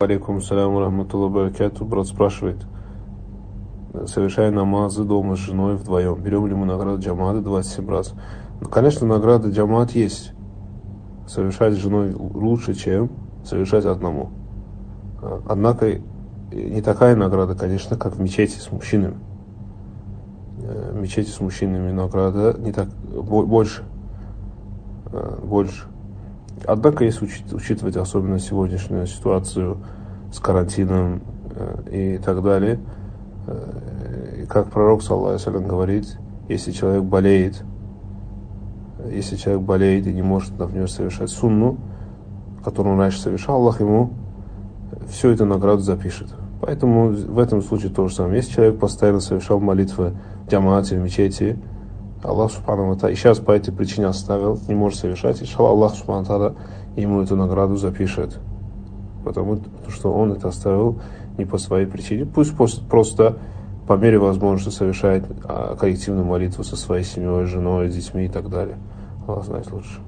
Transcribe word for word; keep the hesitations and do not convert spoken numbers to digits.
Алейкум салям рахматуллах баракату. Брат спрашивает, совершая намазы дома с женой вдвоем, берем ли мы награду джамата двадцать семь раз? Ну, конечно, награда джамат есть. Совершать с женой лучше, чем совершать одному. Однако не такая награда, конечно, как в мечети с мужчинами. В мечети с мужчинами награда не так, больше. больше. Однако, если учитывать особенно сегодняшнюю ситуацию с карантином и так далее, как пророк, саллаллаху алейхи ва саллям, говорит, если человек болеет, если человек болеет и не может, например, совершать сунну, которую он раньше совершал, Аллах ему всю эту награду запишет. Поэтому в этом случае то же самое. Если человек постоянно совершал молитвы в джамате, в мечети, Аллах субхану ва тааля, и сейчас по этой причине оставил, не может совершать, иншаллах, Аллах субхану ва тааля ему эту награду запишет. Потому что он это оставил не по своей причине. Пусть просто по мере возможности совершает коллективную молитву со своей семьей, женой, детьми и так далее. Аллах знает лучше.